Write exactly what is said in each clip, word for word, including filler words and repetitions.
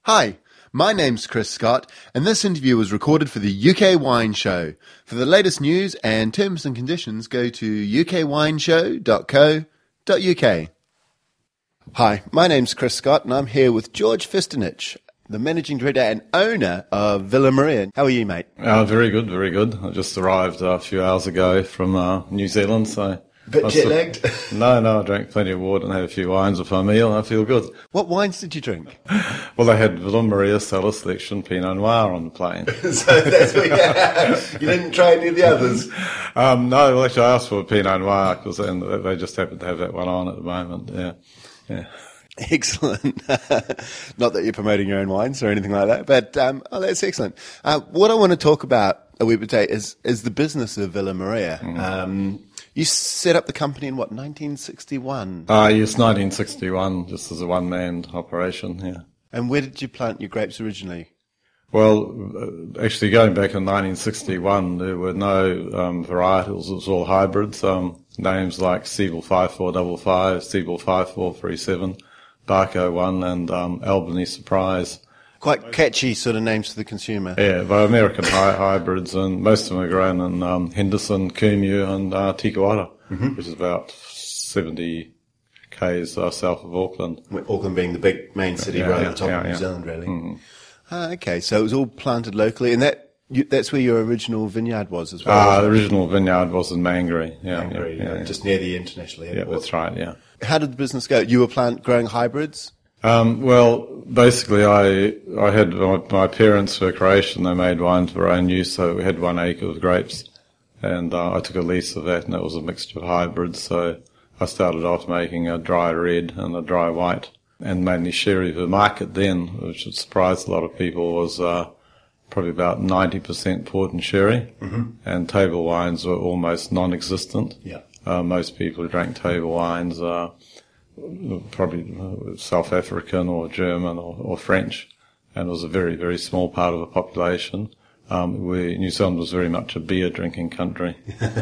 Hi, my name's Chris Scott, and this interview was recorded for the U K Wine Show. For the latest news and terms and conditions, go to u k wine show dot co dot u k. Hi, my name's Chris Scott, and I'm here with George Fistanich, the managing director and owner of Villa Maria. How are you, mate? Uh, very good, very good. I just arrived uh, a few hours ago from uh, New Zealand, so... Bit jet-lagged? No, no, I drank plenty of water and had a few wines with my meal. I feel good. What wines did you drink? Well, they had Villa Maria Cellar Selection Pinot Noir on the plane. So that's what you had. You didn't try any of the others? Um, no, well, actually, I asked for a Pinot Noir because they just happen to have that one on at the moment. Yeah, yeah. Excellent. Not that you're promoting your own wines or anything like that, but um, oh, that's excellent. Uh, what I want to talk about a wee bit today is, is the business of Villa Maria. Mm. Um, you set up the company in, what, nineteen sixty-one? Uh, yes, nineteen sixty-one, just as a one-man operation, yeah. And where did you plant your grapes originally? Well, uh, actually, going back in nineteen sixty-one, there were no um, varietals. It was all hybrids. Um, names like Siebel five four five five, Siebel five four three seven, Barco one, and um, Albany Surprise. Quite catchy sort of names to the consumer. Yeah, but American hi- hybrids, and most of them are grown in um, Henderson, Kumeu, and uh, Tikawara, mm-hmm. which is about seventy k's uh, south of Auckland. Auckland being the big main city yeah, right yeah, at the top yeah, of New yeah. Zealand, really. Mm-hmm. Ah, okay, so it was all planted locally, and that you, that's where your original vineyard was as well? Ah, uh, the original vineyard was in Mangere. Yeah, Mangere, yeah, yeah, yeah, yeah. just near the international airport. Yeah, that's right, yeah. How did the business go? You were plant growing hybrids? Um, well, basically, I I had my, my parents were Croatian. They made wine for their own use, so we had one acre of grapes, and uh, I took a lease of that, and it was a mixture of hybrids. So I started off making a dry red and a dry white, and mainly sherry. The market then, which surprised a lot of people, was uh, probably about ninety percent port and sherry, mm-hmm. and table wines were almost non-existent. Yeah. Uh, most people who drank table wines uh, probably South African or German or, or French, and it was a very, very small part of the population. Um, we, New Zealand was very much a beer drinking country.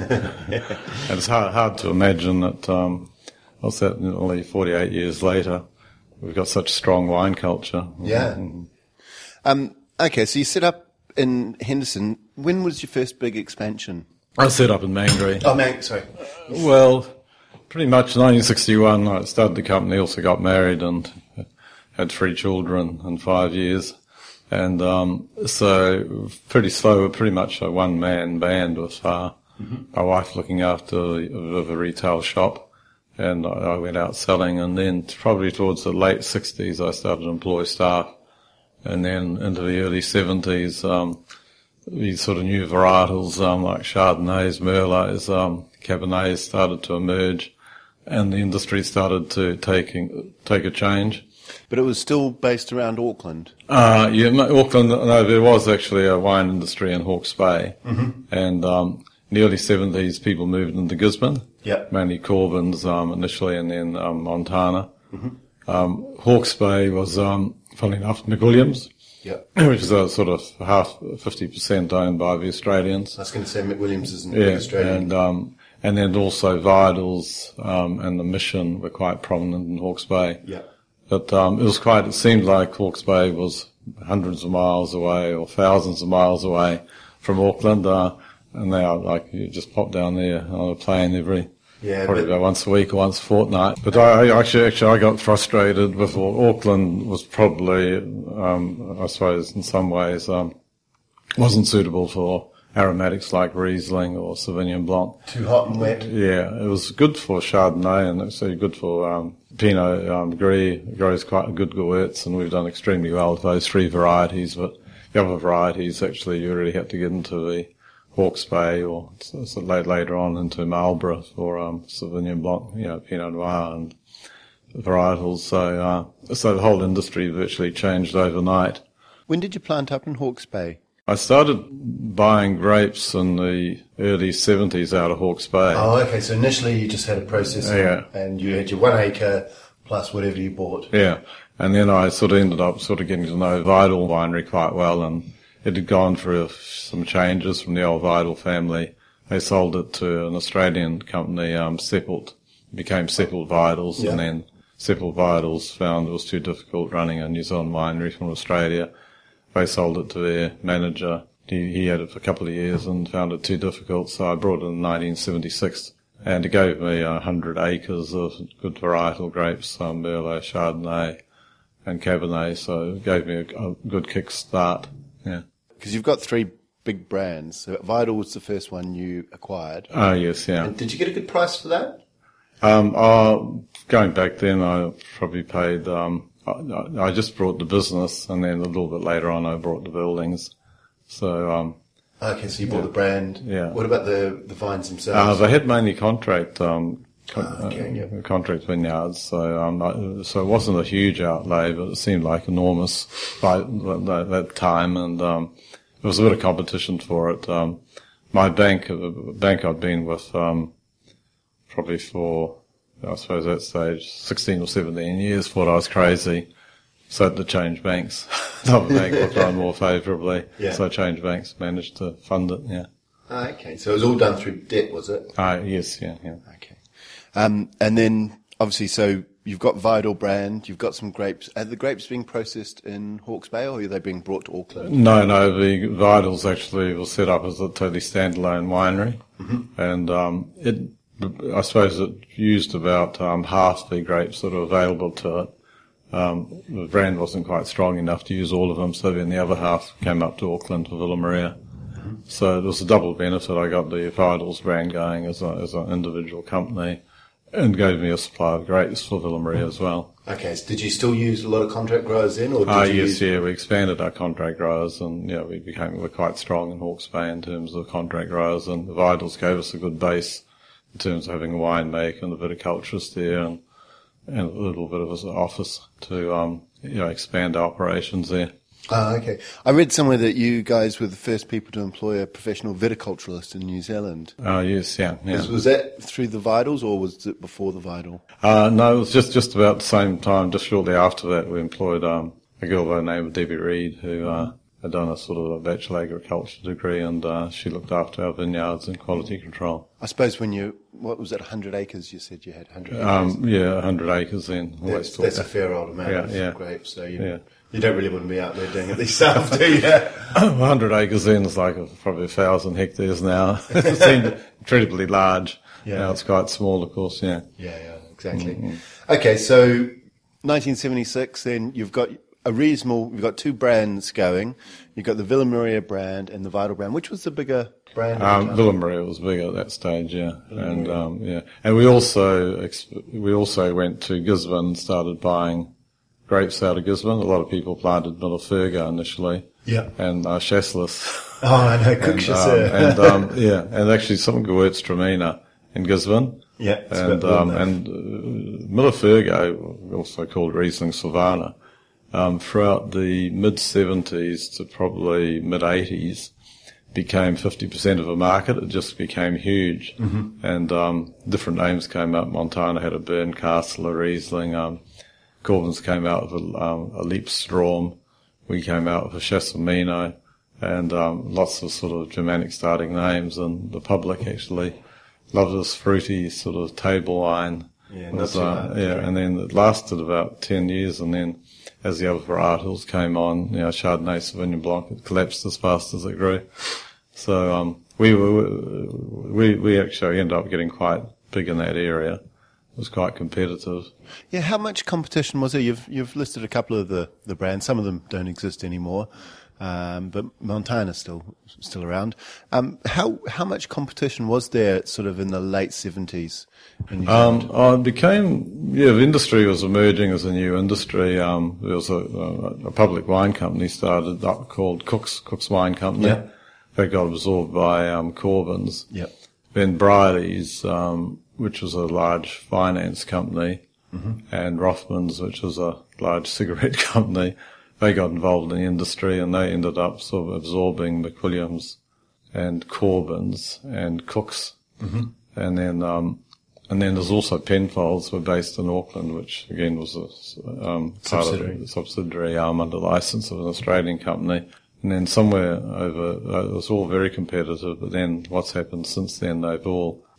And it's hard, hard to imagine that, um, what's that, nearly forty-eight years later, we've got such strong wine culture. Yeah. Mm-hmm. Um, okay, so you set up in Henderson. When was your first big expansion? I set up in Mangere. Oh, Mang, sorry. Well, pretty much nineteen sixty-one, I started the company, also got married and had three children in five years. And um, so pretty slow, pretty much a one-man band with uh, mm-hmm. my wife looking after the, the retail shop. And I, I went out selling. And then probably towards the late sixties, I started to employ staff. And then into the early seventies, um, these sort of new varietals um, like Chardonnays, Merlots, um, Cabernets started to emerge, and the industry started to taking take a change. But it was still based around Auckland? Uh, yeah, no, Auckland, no, there was actually a wine industry in Hawke's Bay, mm-hmm. and um, in the early seventies people moved into Gisborne, yep. mainly Corbins um, initially, and then um, Montana. Mm-hmm. Um, Hawke's Bay was, um, funnily enough, McWilliams. Yep. Which is a sort of half, fifty percent owned by the Australians. I was going to say McWilliams isn't yeah, Australian. And, um, and then also Vidals, um, and the Mission were quite prominent in Hawke's Bay. Yeah. But, um, it was quite, it seemed like Hawke's Bay was hundreds of miles away or thousands of miles away from Auckland, uh, and now, like, you just pop down there on a plane every, Yeah, probably but, about once a week or once a fortnight. But I, I actually, actually, I got frustrated with Auckland was probably, um, I suppose in some ways, um, wasn't suitable for aromatics like Riesling or Sauvignon Blanc. Too hot and wet. Yeah, it was good for Chardonnay and it's so good for, um, Pinot, um, Gris. It grows quite good Gouets, and we've done extremely well with those three varieties, but the other varieties actually you really had to get into the Hawke's Bay or so, so later on into Marlborough for um, Sauvignon Blanc, you know, Pinot Noir and varietals. So, uh, so the whole industry virtually changed overnight. When did you plant up in Hawke's Bay? I started buying grapes in the early seventies out of Hawke's Bay. Oh, okay. So initially you just had a processing, yeah. and you had your one acre plus whatever you bought. Yeah, and then I sort of ended up sort of getting to know Vidal Winery quite well, and it had gone through some changes from the old Vidal family. They sold it to an Australian company, um, Seppelt, became Seppelt Vidals, yeah. and then Several Vitals found it was too difficult running a New Zealand winery from Australia. They sold it to their manager. He, he had it for a couple of years and found it too difficult, so I brought it in nineteen seventy-six. And it gave me a hundred acres of good varietal grapes, um, Merlot, Chardonnay, and Cabernet, so it gave me a, a good kick start. Yeah. Because you've got three big brands. So Vital was the first one you acquired. Oh, yes, yeah. And did you get a good price for that? Um, uh, going back then, I probably paid, um, I, I just brought the business, and then a little bit later on, I brought the buildings. So, um, okay, so you bought yeah. the brand. Yeah. What about the, the vines themselves? Uh, they had mainly contract, um, con- oh, okay, uh, yeah. contract vineyards, so, um, I, so it wasn't a huge outlay, but it seemed like enormous by that, that time, and, um, there was a bit of competition for it. Um, my bank, the bank I'd been with, um, probably for, I suppose at that stage, sixteen or seventeen years, thought I was crazy. So I had to change banks. Another bank looked on more favourably. Yeah. So I changed banks, managed to fund it, yeah. Oh, okay. So it was all done through debt, was it? Uh, yes, yeah, yeah. Okay. Um, and then, obviously, so you've got Vital brand, you've got some grapes. Are the grapes being processed in Hawke's Bay, or are they being brought to Auckland? No, no, the Vitals actually was set up as a totally standalone winery. Mm-hmm. And um, it, I suppose it used about um, half the grapes that are available to it. Um, the brand wasn't quite strong enough to use all of them, so then the other half came up to Auckland for Villa Maria. Mm-hmm. So it was a double benefit. I got the Vitals brand going as, a, as an individual company, and gave me a supply of grapes for Villa Maria as well. Okay, so did you still use a lot of contract growers then? Or did uh, you yes, use... yeah, we expanded our contract growers, and yeah, we became we're quite strong in Hawke's Bay in terms of contract growers, and the Vitals gave us a good base in terms of having a winemaker and a viticulturist there, and, and a little bit of an office to um, you know, expand our operations there. Oh, okay. I read somewhere that you guys were the first people to employ a professional viticulturalist in New Zealand. Oh, uh, yes, yeah. yeah. Was, was that through the Vitals, or was it before the Vital? Uh, no, it was just, just about the same time, just shortly after that, we employed um, a girl by the name of Debbie Reed, who uh, had done a sort of a bachelor agriculture degree, and uh, she looked after our vineyards and quality control. I suppose when you, what was it, one hundred acres you said you had? one hundred acres? Um, yeah, one hundred acres then. That's, that's a fair old amount yeah, of yeah. grapes, so you, yeah. you don't really want to be out there doing it yourself, do you? one hundred acres then is like a, probably a thousand hectares now. It seemed incredibly large. Yeah. Now it's quite small, of course, yeah. Yeah, yeah, exactly. Mm-hmm. Okay, so nineteen seventy-six, then you've got a reasonable, you've got two brands going. You've got the Villa Maria brand and the Vital brand. Which was the bigger brand? Um, Villa Maria was bigger at that stage, yeah. Villa and, um, yeah. And we also, we also went to Gisborne and started buying grapes out of Gisborne. A lot of people planted Milifurga initially. Yeah. And, uh, Chasselas. Oh, I know, Cookshire. Um, and, um, yeah, and actually some Gewürztraminer in Gisborne. Yeah. And, um, and, uh, Milifurga, also called Riesling Sylvaner, Um, throughout the mid-seventies to probably mid-eighties, became fifty percent of the market. It just became huge. Mm-hmm. And um, different names came up. Montana had a Berncastel, a Riesling. Um, Corbin's came out with a, um, a Liebstrom. We came out with a Chassamino. And um, lots of sort of Germanic starting names. And the public actually loved this fruity sort of table wine. Yeah, was, not too uh, bad, yeah, right. and then it lasted about ten years, and then as the other varietals came on, you know, Chardonnay, Sauvignon Blanc, it collapsed as fast as it grew. So, um, we were, we, we actually ended up getting quite big in that area. It was quite competitive. Yeah, how much competition was there? You've, you've listed a couple of the, the brands. Some of them don't exist anymore. Um, but Montana's still, still around. Um, how, how much competition was there sort of in the late seventies? Um, oh, it became, yeah, the industry was emerging as a new industry. Um, there was a, a, a public wine company started up called Cook's, Cook's Wine Company. Yeah. That got absorbed by, um, Corbin's. Yep. Then Briley's, um, which was a large finance company, mm-hmm. and Rothmans, which was a large cigarette company. They got involved in the industry, and they ended up sort of absorbing McWilliams and Corbin's and Cook's. Mm-hmm. And then, um, and then there's also Penfolds were based in Auckland, which again was a, um, part subsidiary. of a subsidiary arm under license of an Australian company. And then somewhere over, uh, it was all very competitive, but then what's happened since then, they've all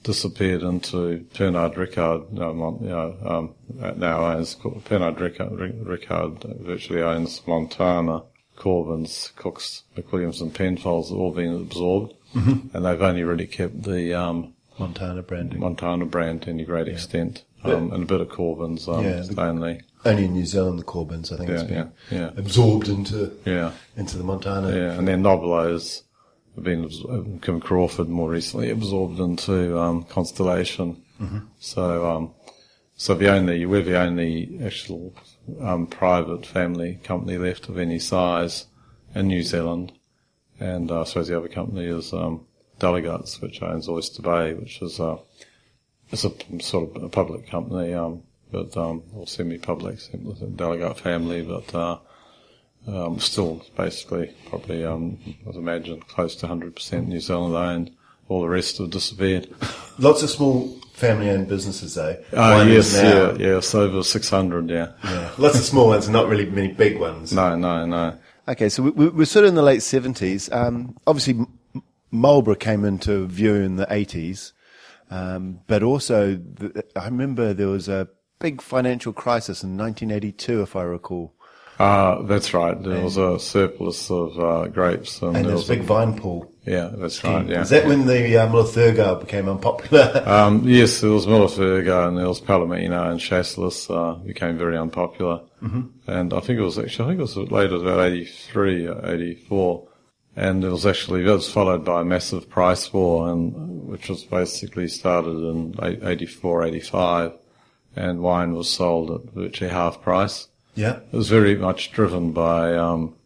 disappeared into Pernod Ricard. You know, you know, um, now owns Pernod Ricard, Ricard virtually owns Montana, Corbin's, Cook's, McWilliams, and Penfolds have all been absorbed, mm-hmm. and they've only really kept the um, Montana branding. Montana brand to any great yeah. extent, um, and a bit of Corbin's um, yeah, only. Only in New Zealand, the Corbin's, I think, yeah, it's been yeah, yeah. absorbed into yeah. into the Montana. Yeah, and then Nobelo's have been, Kim Crawford more recently absorbed into um, Constellation. Mm-hmm. So, um, so the only we're the only actual um, private family company left of any size in New Zealand, and uh, I suppose the other company is um, Delegates, which owns Oyster Bay, which is uh, it's a sort of a public company. Um, But um, or semi-public, Delegate family, but uh, um, still basically probably, um, I'd imagine, close to one hundred percent New Zealand owned. All the rest have disappeared. Lots of small family-owned businesses, though. Oh, uh, yes, yeah, yeah, it's over six hundred, yeah. yeah. Lots of small ones, not really many big ones. No, no, no. Okay, so we, we're sort of in the late seventies. Um, obviously, Marlborough came into view in the eighties, um, but also the, I remember there was a big financial crisis in nineteen eighty-two, if I recall. Uh, that's right. There and was a surplus of uh, grapes. And, and there was was a big vine pool. Yeah, that's right, yeah. Is that when the uh, Miller-Thurgow became unpopular? um, yes, there was Miller-Thurgow and there was Palomino and Chasselas uh, became very unpopular. Mm-hmm. And I think it was actually, I think it was later, about eighty-three, eighty-four. And it was actually, that was followed by a massive price war, and which was basically started in eighty-four, eighty-five. And wine was sold at virtually half price. Yeah. It was very much driven by um,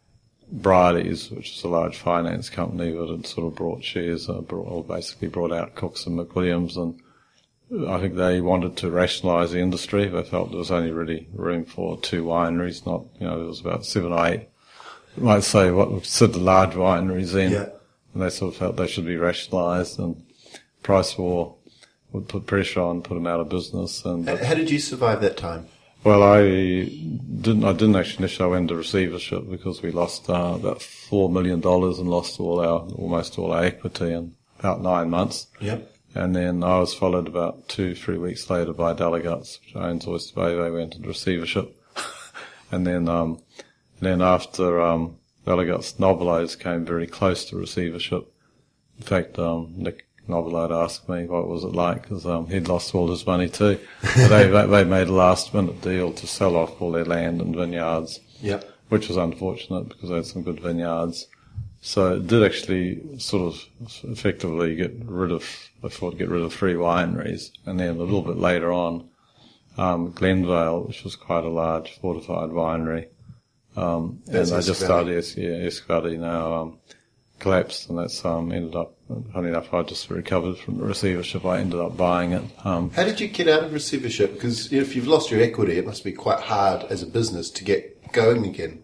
Bridie's, which is a large finance company that had sort of brought shares, uh, brought, or basically brought out Cook's and McWilliams, and I think they wanted to rationalise the industry. They felt there was only really room for two wineries, not, you know, there was about seven or eight, you might say, what we consider large wineries then. Yeah. And they sort of felt they should be rationalised, and price war would put pressure on, put them out of business. And how did you survive that time? Well, I didn't. I didn't actually initially. I went into receivership because we lost uh, about four million dollars and lost all our almost all our equity in about nine months. Yep. And then I was followed about two, three weeks later by Delegates, which owns Oyster Bay. They went into receivership, and then um, and then after um, Delegates, Nobelo's came very close to receivership. In fact, um, Nick Nobelo had asked me what was it like, because um, he'd lost all his money too. But they they made a last minute deal to sell off all their land and vineyards, yep. which was unfortunate because they had some good vineyards. So it did actually sort of effectively get rid of, I thought, get rid of three wineries, and then a little bit later on, um, Glenvale, which was quite a large fortified winery, um, and I just started, yes, yeah, Escovadi now. Um, collapsed, and that's um, ended up, funny enough, I just recovered from the receivership. I ended up buying it. Um, How did you get out of receivership? Because you know, if you've lost your equity, it must be quite hard as a business to get going again.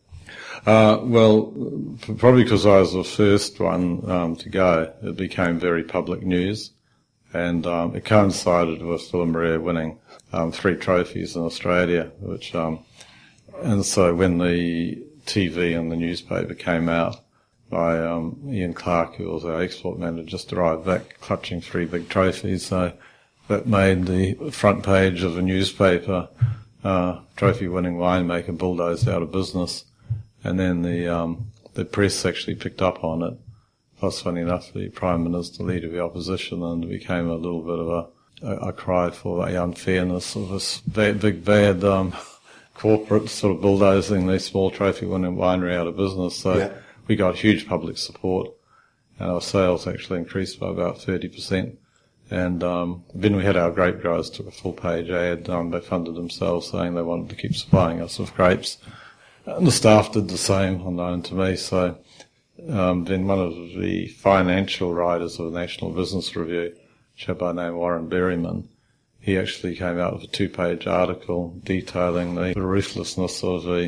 Uh, well, probably because I was the first one um, to go, it became very public news, and um, it coincided with Villa Maria winning um, three trophies in Australia, which, um, and so when the T V and the newspaper came out, by um, Ian Clark, who was our export manager, just arrived back clutching three big trophies. So that made the front page of a newspaper, uh, trophy-winning winemaker bulldozed out of business. And then the um, the press actually picked up on it. Plus, funny enough, the Prime Minister, leader of the opposition, and it became a little bit of a, a, a cry for the unfairness of this bad, big, bad um, corporate sort of bulldozing the small trophy-winning winery out of business. So. Yeah. We got huge public support, and our sales actually increased by about thirty percent. And um, then we had our grape growers took a full-page ad. Um, they funded themselves, saying they wanted to keep supplying us with grapes. And the staff did the same, unknown to me. So um, then one of the financial writers of the National Business Review, a chap by name Warren Berryman, he actually came out with a two-page article detailing the ruthlessness of the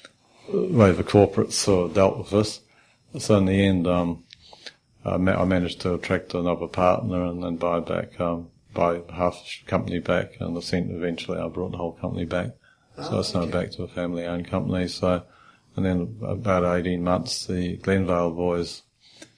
way the corporates sort of dealt with this. So in the end, um, I, ma- I managed to attract another partner and then buy back, um, buy half the company back, and eventually I brought the whole company back. Oh, so it's now okay. Back to a family-owned company. So, and then about eighteen months, the Glenvale boys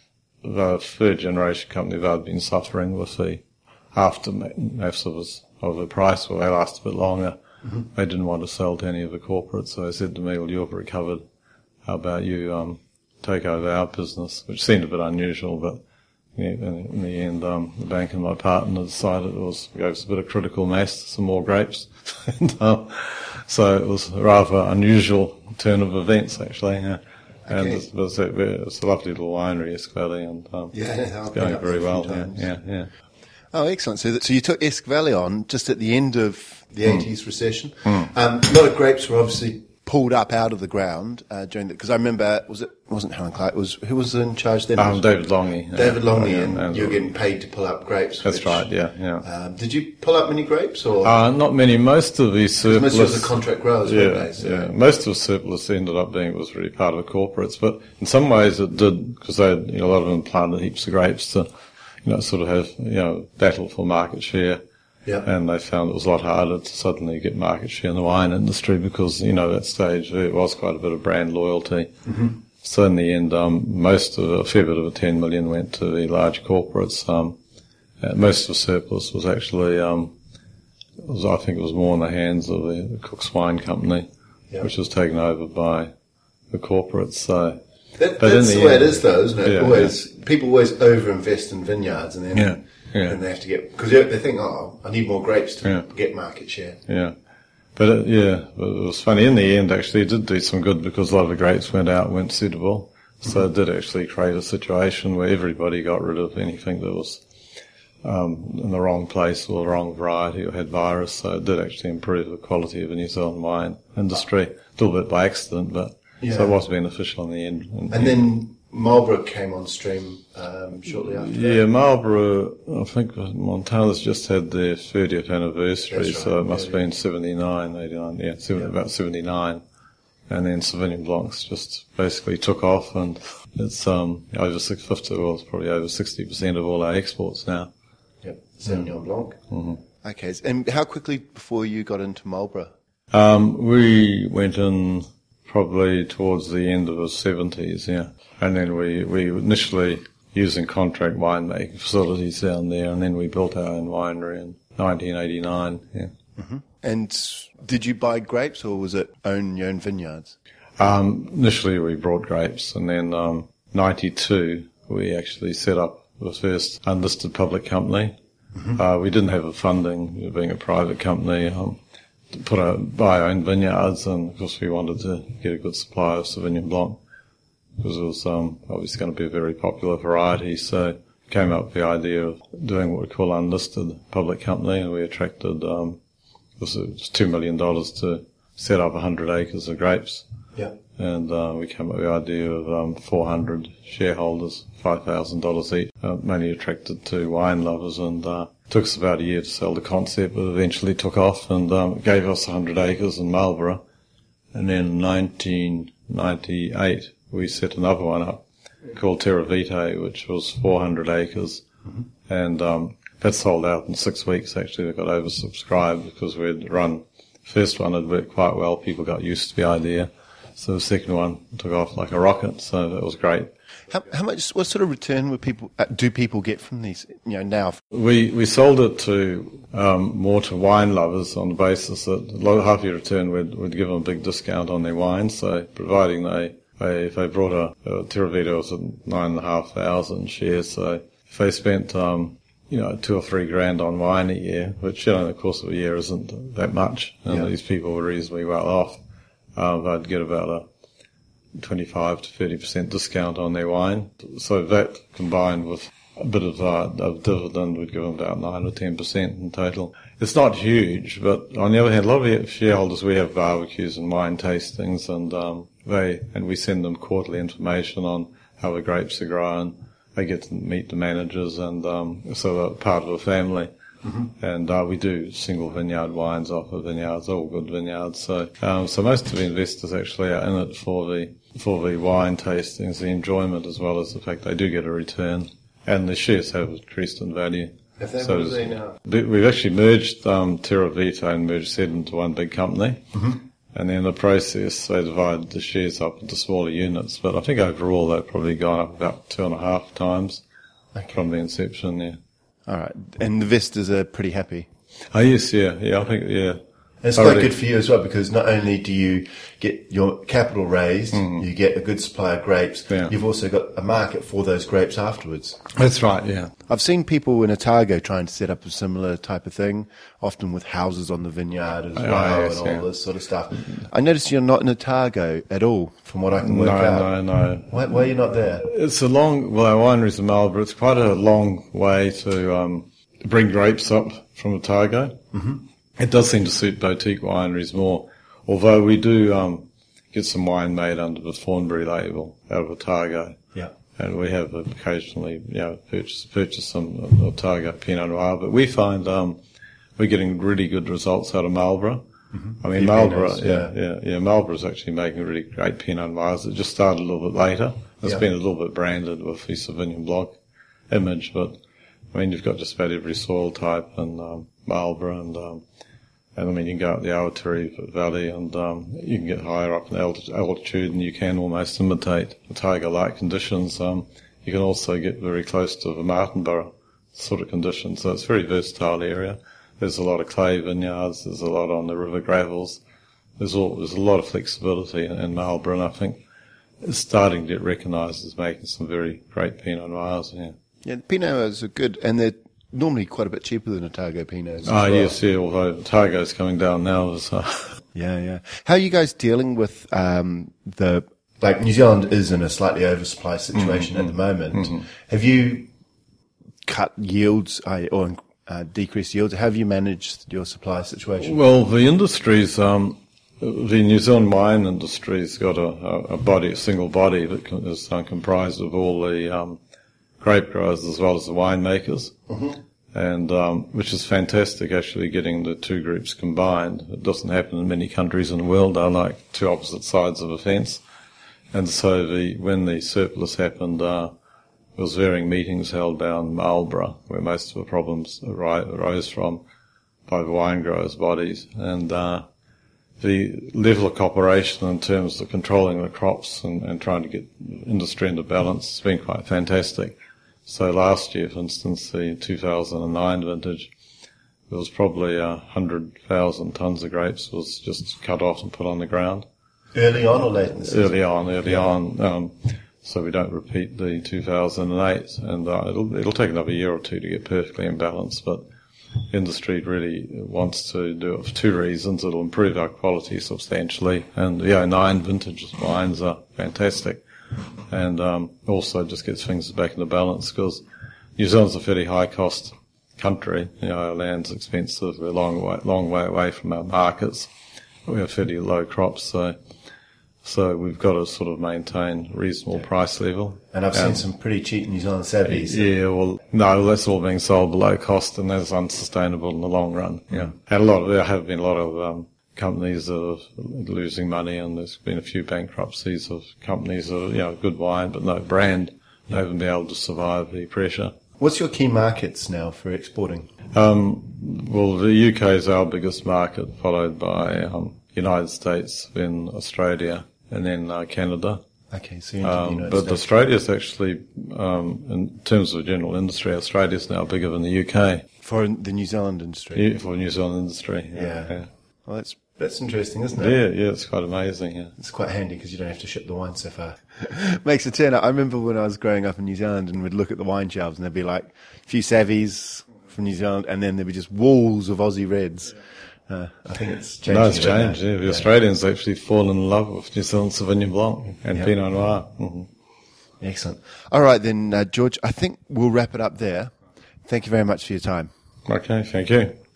the third generation company, they'd been suffering with the aftermath of, of the price war. They lasted a bit longer. Mm-hmm. They didn't want to sell to any of the corporates, so they said to me, well, you've recovered. How about you um, take over our business? Which seemed a bit unusual, but in, in the end, um, the bank and my partner decided it was, gave us a bit of critical mass, some more grapes. and, um, so it was a rather unusual turn of events, actually. Yeah. Okay. And it's, it's, a, it's a lovely little winery, Esk Valley, and um, yeah, it's going very well. Yeah, yeah, yeah. Oh, excellent. So, that, so you took Esk Valley on just at the end of the mm. eighties recession. Mm. Um, a lot of grapes were obviously pulled up out of the ground uh, during that, because I remember, was it wasn't Helen Clark, it was who was in charge then? Um, David Longley. David yeah. Longley, yeah, and, and you were getting paid to pull up grapes. That's which, right. Yeah, yeah. Um, did you pull up many grapes, or uh, not many? Most of the surplus. Most of the contract growers, yeah, weren't they? So. Yeah. Most of the surplus ended up being, it was really part of the corporates, but in some ways it did, because they had, you know, a lot of them planted heaps of grapes to, you know, sort of have, you know, battle for market share. Yeah. And they found it was a lot harder to suddenly get market share in the wine industry because, you know, at that stage there was quite a bit of brand loyalty. Mm-hmm. So in the end, um, most of a fair bit of the ten million went to the large corporates. Um, uh, most of the surplus was actually, um, was, I think it was more in the hands of the, the Cook's Wine Company, yeah. which was taken over by the corporates. So, that, that's the, the way end, it is, though, isn't it? Yeah, always yeah. People always over-invest in vineyards, and then. Yeah. Yeah. And they have to get, because they think, oh, I need more grapes to yeah. get market share. Yeah. But it, yeah, but it was funny. In the end, actually, it did do some good because a lot of the grapes went out and weren't suitable. So it did actually create a situation where everybody got rid of anything that was um, in the wrong place or the wrong variety or had virus. So it did actually improve the quality of the New Zealand wine industry. A little bit by accident, but yeah. so it was beneficial in the end. And the then end. Marlborough came on stream um, shortly after Yeah, that. Marlborough, I think Montana's just had their thirtieth anniversary, right. so it must yeah, have been yeah. seventy-nine, eighty-nine, yeah, seventy, yeah, about seventy-nine. And then Sauvignon Blancs just basically took off, and it's um, over six fifty, well, it's probably over sixty percent of all our exports now. Yep, Sauvignon Blanc. Mm-hmm. Okay, and how quickly before you got into Marlborough? Um, we went in probably towards the end of the seventies, yeah. And then we, we initially using contract winemaking facilities down there, and then we built our own winery in nineteen eighty-nine, yeah. Mm-hmm. And did you buy grapes, or was it own your own vineyards? Um, initially we brought grapes, and then um, ninety-two we actually set up the first unlisted public company. Mm-hmm. Uh, we didn't have the funding, being a private company, um, to put our, buy our own vineyards, and of course we wanted to get a good supply of Sauvignon Blanc, because it was um, obviously going to be a very popular variety. So we came up with the idea of doing what we call unlisted public company, and we attracted, um, it was, it was two million dollars to set up one hundred acres of grapes. Yeah. And uh, we came up with the idea of um, four hundred shareholders, five thousand dollars each, uh, mainly attracted to wine lovers, and uh, it took us about a year to sell the concept, but eventually took off, and um, it gave us one hundred acres in Marlborough. And then in nineteen ninety-eight we set another one up called Terra Vitae, which was four hundred acres, mm-hmm. and um, that sold out in six weeks. Actually, it got oversubscribed because we'd run. The first one had worked quite well. People got used to the idea. So the second one took off like a rocket. So that was great. How, how much? What sort of return would people uh, do people get from these? You know, now we we sold it to um, more to wine lovers on the basis that half your return would would give them a big discount on their wine. So providing they, they if they brought a, a Terra Vitae was at nine and a half thousand shares. So if they spent um, you know two or three grand on wine a year, which you know in the course of a year isn't that much, and yeah. these people were reasonably well off. Uh, they'd get about a twenty-five to thirty percent discount on their wine. So that combined with a bit of, uh, of dividend would give them about nine or ten percent in total. It's not huge, but on the other hand, a lot of shareholders, we have barbecues and wine tastings, and um, they and we send them quarterly information on how the grapes are grown. They get to meet the managers, and um, so they're part of a family. Mm-hmm. And uh, we do single vineyard wines off of vineyards, all good vineyards. So, um, so most of the investors actually are in it for the for the wine tastings, the enjoyment, as well as the fact they do get a return, and the shares have increased in value. Have they? So what are they now? We've actually merged um, Terra Vitae and merged it into one big company, mm-hmm. And then the process, they divided the shares up into smaller units. But I think overall they've probably gone up about two and a half times okay. from the inception, yeah. All right. And the investors are pretty happy? Oh, yes, yeah. Yeah, I think, yeah. And it's quite good for you as well, because not only do you get your capital raised, mm. you get a good supply of grapes, yeah. you've also got a market for those grapes afterwards. That's right, yeah. I've seen people in Otago trying to set up a similar type of thing, often with houses on the vineyard as oh, well yes, and all yeah. this sort of stuff. I notice you're not in Otago at all, from what I can work no, out. No, no, no. Why, why are you not there? It's a long, well, our wineries in Marlborough, it's quite a long way to um, bring grapes up from Otago. Mm-hmm. It does seem to suit boutique wineries more, although we do um, get some wine made under the Thornbury label out of Otago. Yeah. And we have occasionally, you know, purchased purchase some Otago Pinot Noir, but we find um, we're getting really good results out of Marlborough. Mm-hmm. I mean, Marlborough, yeah, yeah, yeah, yeah. Marlborough's actually making really great Pinot Noirs. It just started a little bit later. It's yeah. been a little bit branded with the Sauvignon Blanc image, but I mean, you've got just about every soil type in um, Marlborough, and um, and I mean, you can go up the Awatere Valley, and um, you can get higher up in altitude, and you can almost imitate Otago-like conditions. Um, you can also get very close to the Martinborough sort of conditions, so it's a very versatile area. There's a lot of clay vineyards. There's a lot on the river gravels. There's all, there's a lot of flexibility in, in Marlborough, and I think it's starting to get recognised as making some very great Pinot Noirs. Yeah, yeah, the Pinot Noirs are good, and they're normally quite a bit cheaper than Otago Pinots. Ah, well. yes, yeah, although Otago's coming down now. So. yeah, yeah. How are you guys dealing with um, the... Like, New Zealand is in a slightly oversupply situation mm-hmm. at the moment. Mm-hmm. Have you cut yields uh, or uh, decreased yields? How have you managed your supply situation? Well, the industry's... Um, the New Zealand wine industry's got a, a body, a single body that is uh, comprised of all the... Um, grape growers as well as the winemakers, mm-hmm. and um, which is fantastic, actually, getting the two groups combined. It doesn't happen in many countries in the world. They're like two opposite sides of a fence. And so the when the surplus happened, uh, there was varying meetings held down in Marlborough, where most of the problems arose from by the wine growers' bodies. And uh, the level of cooperation in terms of controlling the crops and, and trying to get industry into balance has been quite fantastic. So last year, for instance, the two thousand nine vintage, there was probably a hundred thousand tons of grapes was just cut off and put on the ground. Early on or late in the season? Early on, early yeah. on. Um, so we don't repeat the two thousand eight, and uh, it'll it'll take another year or two to get perfectly in balance. But industry really wants to do it for two reasons. It'll improve our quality substantially, and the oh nine vintage wines are fantastic. And um, also just gets things back into balance, because New Zealand's a fairly high-cost country. You know, our land's expensive. We're a long way, long way away from our markets. We have fairly low crops, so so we've got to sort of maintain a reasonable yeah. price level. And I've um, seen some pretty cheap New Zealand Savies. Yeah, well, no, that's all being sold below cost, and that's unsustainable in the long run. Yeah, and a lot of, there have been a lot of um, companies that are losing money, and there's been a few bankruptcies of companies that are, you know, good wine but no brand. They haven't been able to survive the pressure. What's your key markets now for exporting? Um, well, the U K is our biggest market, followed by um, United States, then Australia, and then uh, Canada. Okay, so you're um, the United but States. Australia's actually, um, in terms of general industry, Australia's now bigger than the U K. For the New Zealand industry? Yeah, for New Zealand industry, yeah. yeah. yeah. Well, that's that's interesting, isn't it? Yeah, yeah, it's quite amazing, yeah. It's quite handy because you don't have to ship the wine so far. Makes a turn. I remember when I was growing up in New Zealand and we'd look at the wine shelves and there'd be like a few Savies from New Zealand, and then there'd be just walls of Aussie Reds. Uh, I think it's changed. No, it's changed, yeah. The yeah. Australians actually fall in love with New Zealand Sauvignon Blanc and yeah. Pinot Noir. Mm-hmm. Excellent. All right then, uh, George, I think we'll wrap it up there. Thank you very much for your time. Okay, thank you.